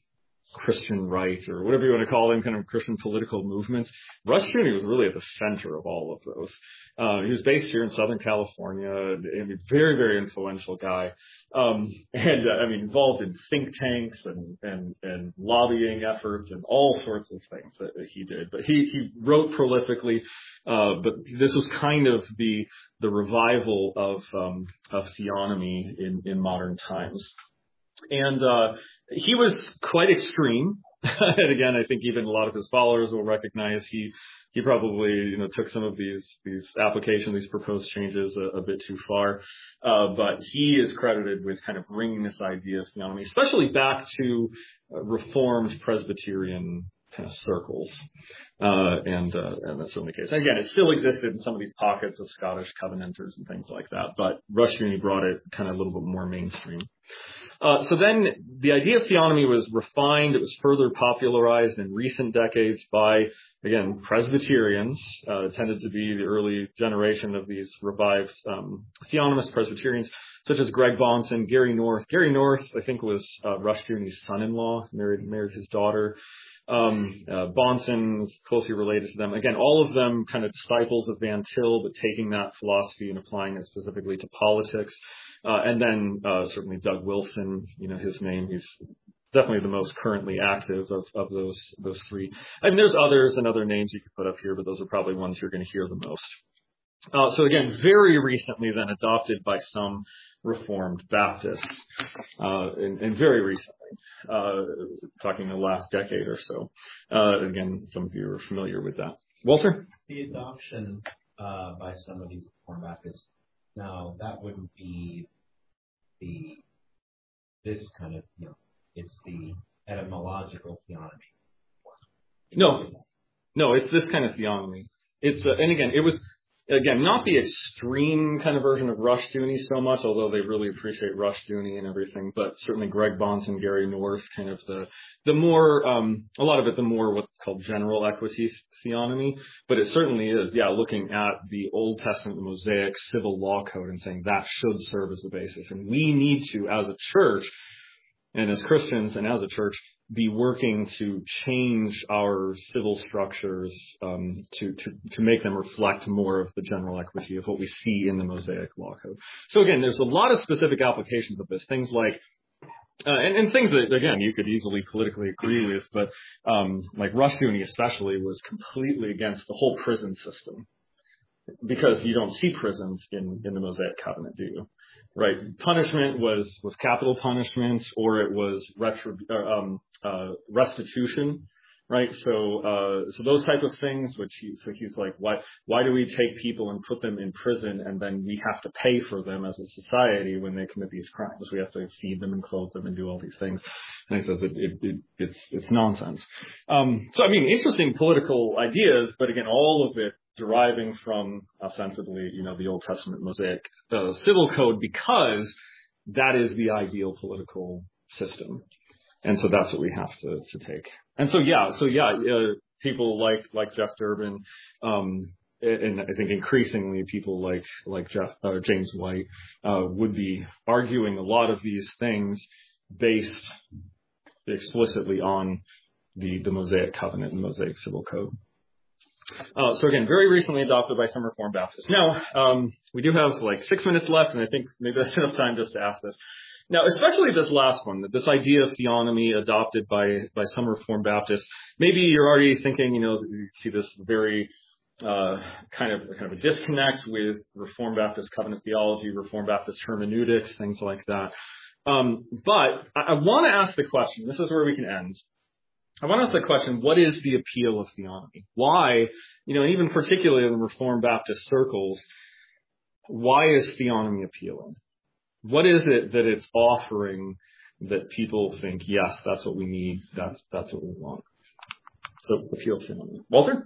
Christian right, or whatever you want to call them, kind of Christian political movements. Rushdoony was really at the center of all of those. Uh, he was based here in Southern California, a very, very influential guy, um, and uh, I mean, involved in think tanks and, and, and lobbying efforts and all sorts of things that, that he did. But he, he wrote prolifically, uh, but this was kind of the, the revival of, um, of theonomy in, in modern times. And, uh, he was quite extreme. And again, I think even a lot of his followers will recognize he, he probably, you know, took some of these, these applications, these proposed changes a, a bit too far. Uh, but he is credited with kind of bringing this idea of theonomy, especially back to uh, Reformed Presbyterian kind of circles. Uh, and, uh, and that's certainly the case. And again, it still existed in some of these pockets of Scottish Covenanters and things like that, but Rushdoony brought it kind of a little bit more mainstream. Uh, so then the idea of theonomy was refined. It was further popularized in recent decades by, again, Presbyterians, uh, tended to be the early generation of these revived, um, theonomist Presbyterians, such as Greg Bahnsen, Gary North. Gary North, I think, was, uh, Rushdoony's son-in-law, married, married his daughter. Um, uh, Bahnsen is closely related to them. Again, all of them kind of disciples of Van Til, but taking that philosophy and applying it specifically to politics. Uh, and then, uh, certainly Doug Wilson, you know, his name, he's definitely the most currently active of, of those, those three. I mean, there's others and other names you could put up here, but those are probably ones you're going to hear the most. Uh, so again, very recently then adopted by some Reformed Baptists, uh, and, and very recently, uh, talking the last decade or so. Uh, again, some of you are familiar with that. Walter? The adoption, uh, by some of these Reformed Baptists, now that wouldn't be the, this kind of, you know, it's the etymological theonomy. No, no, it's this kind of theonomy. It's, uh, and again, it was, Again, not the extreme kind of version of Rushdoony so much, although they really appreciate Rushdoony and everything, but certainly Greg Bahnsen, Gary North, kind of the, the more, um, a lot of it, the more what's called general equity theonomy, but it certainly is, yeah, looking at the Old Testament, the Mosaic civil law code and saying that should serve as the basis. And we need to, as a church, and as Christians and as a church, be working to change our civil structures um, to, to to make them reflect more of the general equity of what we see in the Mosaic Law Code. So again, there's a lot of specific applications of this, things like, uh, and, and things that, again, you could easily politically agree with, but um, like Rushdoony especially was completely against the whole prison system, because you don't see prisons in, in the Mosaic Covenant, do you? Right. Punishment was, was capital punishment, or it was retrib- uh, um, uh, restitution. Right. So, uh, so those type of things, which he, so he's like, why, why do we take people and put them in prison and then we have to pay for them as a society when they commit these crimes? We have to feed them and clothe them and do all these things. And he says it, it, it it's, it's nonsense. Um, so I mean, interesting political ideas, but again, all of it deriving from ostensibly, you know, the Old Testament Mosaic uh, civil code, because that is the ideal political system. And so that's what we have to, to take. And so, yeah, so yeah, uh, people like, like Jeff Durbin, um, and I think increasingly people like, like Jeff, uh, James White, uh, would be arguing a lot of these things based explicitly on the, the Mosaic Covenant and Mosaic Civil Code. Uh, so again, very recently adopted by some Reformed Baptists. Now, um, we do have like six minutes left, and I think maybe that's enough time just to ask this. Now, especially this last one, this idea of theonomy adopted by, by some Reformed Baptists, maybe you're already thinking, you know, you see this very, uh, kind of, kind of a disconnect with Reformed Baptist covenant theology, Reformed Baptist hermeneutics, things like that. Um, but I, I want to ask the question, this is where we can end. I want to ask the question, what is the appeal of theonomy? Why, you know, even particularly in Reformed Baptist circles, why is theonomy appealing? What is it that it's offering that people think, yes, that's what we need, that's that's what we want? So, appeal of theonomy. Walter?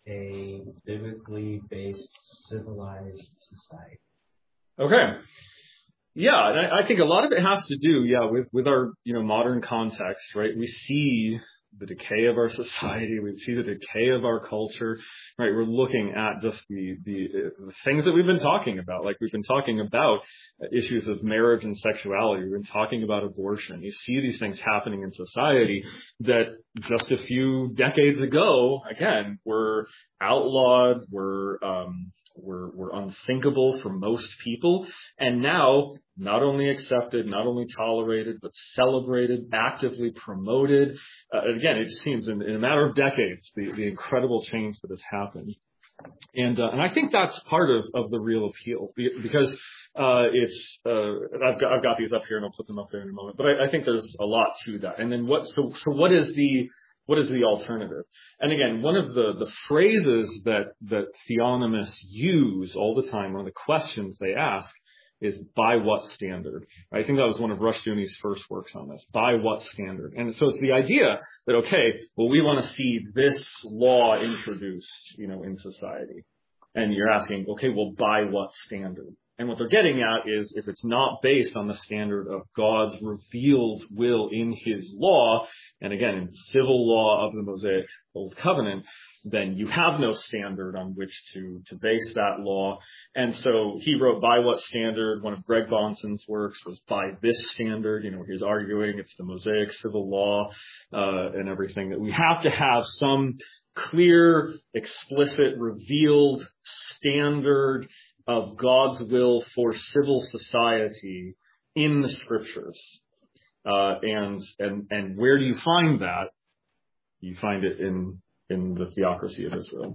A biblically based civilized society. Okay. Yeah, and I, I think a lot of it has to do, yeah, with, with our, you know, modern context, right? We see the decay of our society. We see the decay of our culture, right? We're looking at just the, the, the things that we've been talking about. Like we've been talking about issues of marriage and sexuality. We've been talking about abortion. You see these things happening in society that just a few decades ago, again, were outlawed, were, um, were, were unthinkable for most people. And now not only accepted, not only tolerated, but celebrated, actively promoted. Uh, again, it seems in, in a matter of decades, the, the incredible change that has happened. And, uh, and I think that's part of, of the real appeal because, uh, it's, uh, I've got, I've got these up here and I'll put them up there in a moment, but I, I think there's a lot to that. And then what, so, so what is the, what is the alternative? And again, one of the, the phrases that, that theonomists use all the time, one of the questions they ask is by what standard? I think that was one of Rushdoony's first works on this. By what standard? And so it's the idea that, okay, well, we want to see this law introduced, you know, in society. And you're asking, okay, well, by what standard? And what they're getting at is if it's not based on the standard of God's revealed will in his law, and again, in civil law of the Mosaic Old Covenant, then you have no standard on which to, to base that law. And so he wrote by what standard. One of Greg Bonson's works was by this standard. You know, he's arguing it's the Mosaic civil law, uh, and everything, that we have to have some clear, explicit, revealed standard of God's will for civil society in the scriptures. Uh, and, and, and where do you find that? You find it in, in the theocracy of Israel.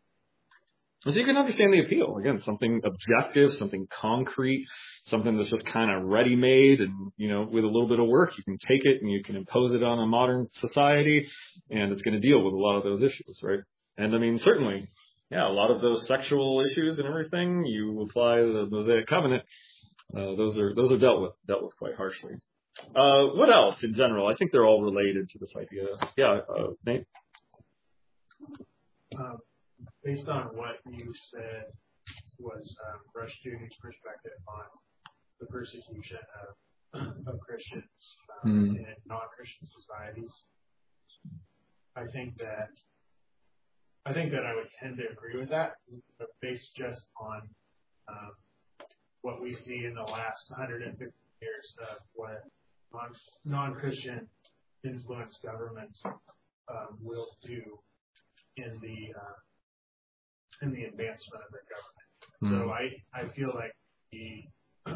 So you can understand the appeal. Again, something objective, something concrete, something that's just kind of ready-made, and, you know, with a little bit of work, you can take it and you can impose it on a modern society, and it's going to deal with a lot of those issues, right? And I mean, certainly, yeah, a lot of those sexual issues and everything, you apply the Mosaic Covenant, uh, those are, those are dealt with, dealt with quite harshly. Uh, what else in general? I think they're all related to this idea. Yeah, uh, Nate? Um, based on what you said was um, Rushdoony's perspective on the persecution of, of Christians um, mm. in non-Christian societies, I think that I think that I would tend to agree with that, but based just on um, what we see in the last one hundred fifty years of what non- non-Christian influenced governments um, will do in the uh, in the advancement of their government. Mm. So I, I feel like the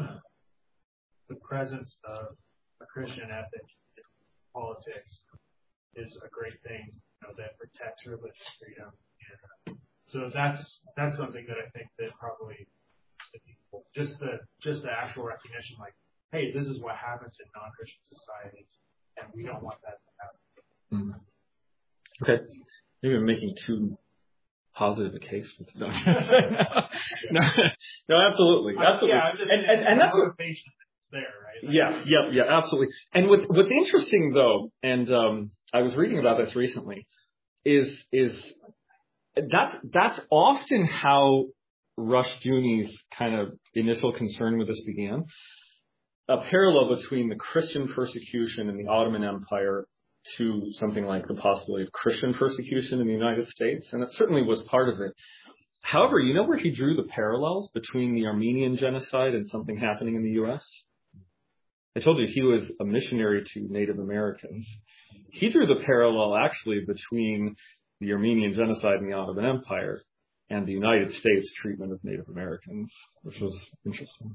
the presence of a Christian ethic in politics is a great thing, you know, that protects religious freedom. And uh, so that's that's something that I think that probably just the just the actual recognition, like, hey, this is what happens in non-Christian societies, and we don't want that to happen. Mm. Okay. Maybe I'm making too positive a case for no, no, no, absolutely, absolutely, yeah, and, and, and that's what motivation is there, right? Yes, yeah, yeah, absolutely. And what, what's interesting though, and um, I was reading about this recently, is is that's that's often how Rushdoony's kind of initial concern with this began. A parallel between the Christian persecution in the Ottoman Empire to something like the possibility of Christian persecution in the United States, and that certainly was part of it. However, you know where he drew the parallels between the Armenian genocide and something happening in the U S? I told you he was a missionary to Native Americans. He drew the parallel actually between the Armenian genocide in the Ottoman Empire and the United States treatment of Native Americans, which was interesting.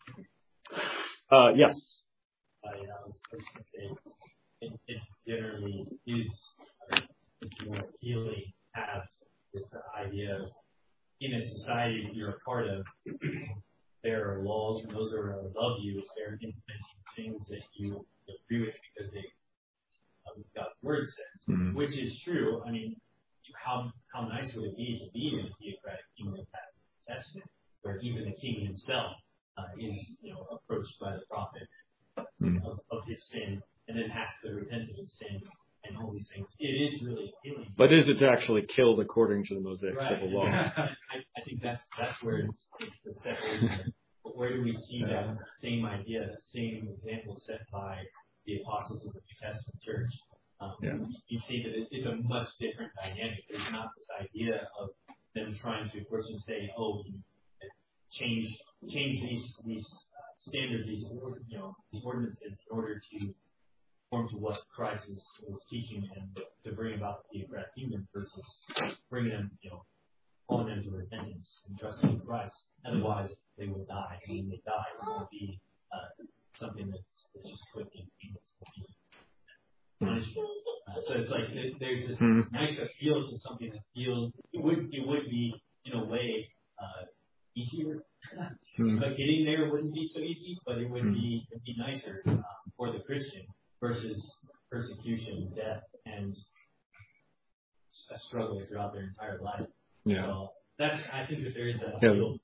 Uh, yes? I was supposed to say, it, it generally is, uh, it's more appealing to have this idea of, in a society that you're a part of, there are laws and those are above you. They're implementing things that you agree with because they, um, God's word says, mm-hmm. which is true. I mean, how how nice would it be to be in a theocratic kingdom at the Testament, where even the king himself uh, is, you know, approached by the prophet mm-hmm. of, of his sin, and then has to repent of his sin and all these things. It is really appealing. But is it actually killed according to the Mosaic right. civil law? I, I think that's that's where it's, it's the separation. But where do we see that same idea, that same example set by the apostles of the New Testament church um, yeah. you see that it, it's a much different dynamic. There's not this idea of them trying to force and say, oh, change change these these uh, standards, these you know these ordinances in order to conform to what Christ is, is teaching and to bring about the theocratic kingdom versus bringing them, you know, calling them to repentance and trusting in Christ. Otherwise, they will die, and when they die, it will be uh, something that's, that's just quick and painless to be punishment. Uh, so it's like it, there's this mm. nice appeal to something that feels it would it would be in a way uh, easier, mm. but getting there wouldn't be so easy. But it would mm. be it'd be nicer um, for the Christian versus persecution, death, and a struggle throughout their entire life. Yeah. So that's I think that there is a yeah. appeal.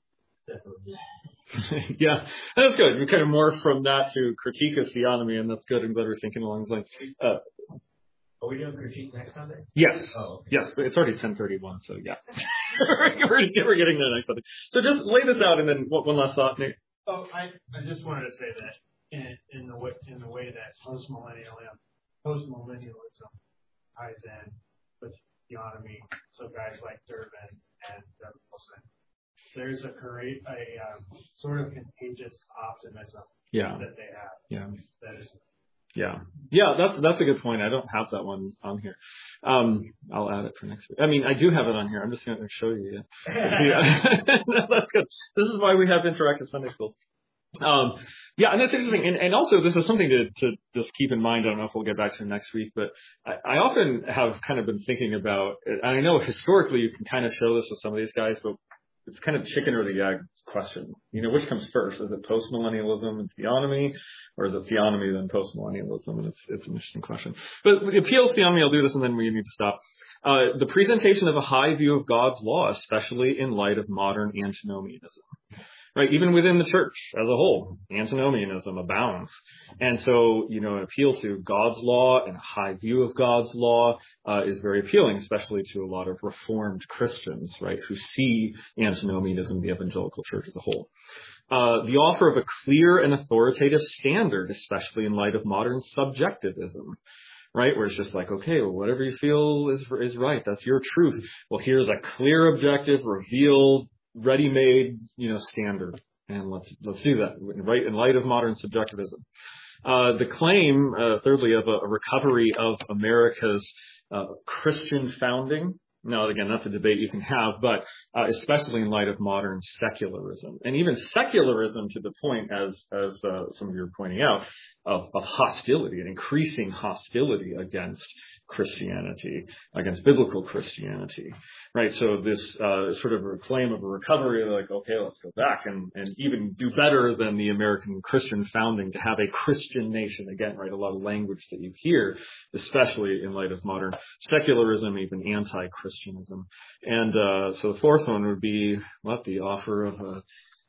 yeah, that's good. We kind of morph from that to critique of theonomy, and that's good. I'm glad we're thinking along those lines. Uh, Are we doing critique next Sunday? Yes. Oh, okay. Yes, it's already ten thirty-one, so yeah. we're, we're getting there next Sunday. So just lay this out, and then one, one last thought, Nate. Oh, I, I just wanted to say that in, in the way in the way that postmillennialism postmillennialism ties in with theonomy, so guys like Durbin and Doug Wilson. There's a great, a um, sort of contagious optimism yeah. that they have. Yeah. That is. Yeah. Yeah, that's that's a good point. I don't have that one on here. Um, I'll add it for next week. I mean, I do have it on here. I'm just going to show you. Yeah. That's good. This is why we have interactive Sunday schools. Um, yeah, and that's interesting. And, and also, this is something to, to just keep in mind. I don't know if we'll get back to it next week, but I, I often have kind of been thinking about, and I know historically you can kind of show this with some of these guys, but it's kind of chicken or the egg question. You know, which comes first? Is it postmillennialism and theonomy, or is it theonomy then postmillennialism? And it's it's an interesting question. But the appeals theonomy, I'll do this and then we need to stop. Uh, the presentation of a high view of God's law, especially in light of modern antinomianism. Right, even within the church as a whole, antinomianism abounds. And so, you know, an appeal to God's law and a high view of God's law uh, is very appealing, especially to a lot of Reformed Christians, right, who see antinomianism, the evangelical church as a whole. Uh, the offer of a clear and authoritative standard, especially in light of modern subjectivism. Right, where it's just like, okay, well, whatever you feel is is right. That's your truth. Well, here's a clear, objective, revealed, ready-made, you know, standard, and let's let's do that. Right, in light of modern subjectivism, uh, the claim, uh, thirdly, of a, a recovery of America's uh, Christian founding. Now, again, that's a debate you can have, but uh, especially in light of modern secularism, and even secularism to the point, as as uh, some of you are pointing out, of, of hostility, an increasing hostility against Christianity, against biblical Christianity, right? So this uh, sort of a claim of a recovery, like, okay, let's go back and, and even do better than the American Christian founding to have a Christian nation. Again, right, a lot of language that you hear, especially in light of modern secularism, even anti-Christianism. And uh, so the fourth one would be, what, the offer of a,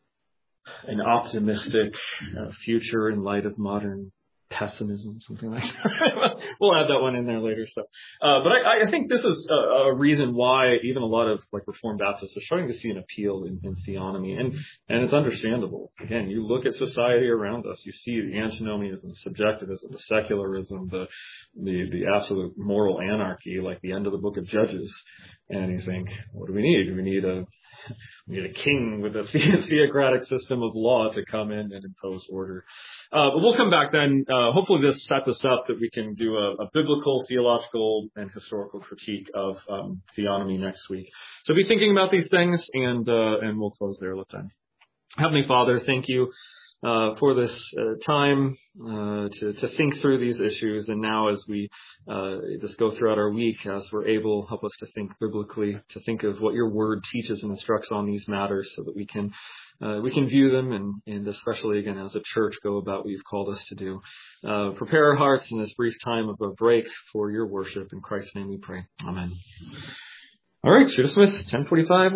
an optimistic uh, future in light of modern pessimism, something like that. We'll add that one in there later. So, uh, but I, I think this is a, a reason why even a lot of like Reformed Baptists are starting to see an appeal in, in theonomy, and and it's understandable. Again, you look at society around us, you see the antinomianism, the subjectivism, the secularism, the the the absolute moral anarchy, like the end of the book of Judges, and you think, what do we need? We need a We need a king with a theocratic system of law to come in and impose order. Uh, but we'll come back then. Uh, hopefully this sets us up that we can do a, a biblical, theological, and historical critique of um, theonomy next week. So be thinking about these things, and uh, and we'll close there. Let's end. Heavenly Father, thank you uh, for this uh, time uh, to, to think through these issues. And now as we uh, just go throughout our week, as we're able, help us to think biblically, to think of what your word teaches and instructs on these matters so that we can uh, we can view them and, and especially, again, as a church, go about what you've called us to do. Uh, prepare our hearts in this brief time of a break for your worship. In Christ's name we pray. Amen. All right, shoot us with ten forty-five.